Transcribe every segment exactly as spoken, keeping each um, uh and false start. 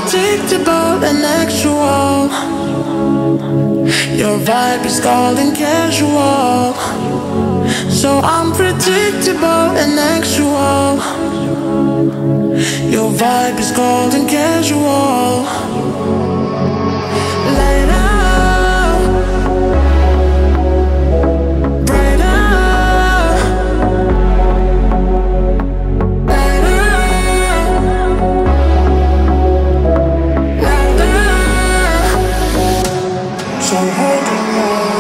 unpredictable and actual. Your vibe is cold and casual. So unpredictable and actual. Your vibe is cold and casual. Light up, brighter. Light up, louder. So hold on.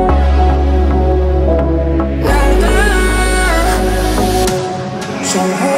So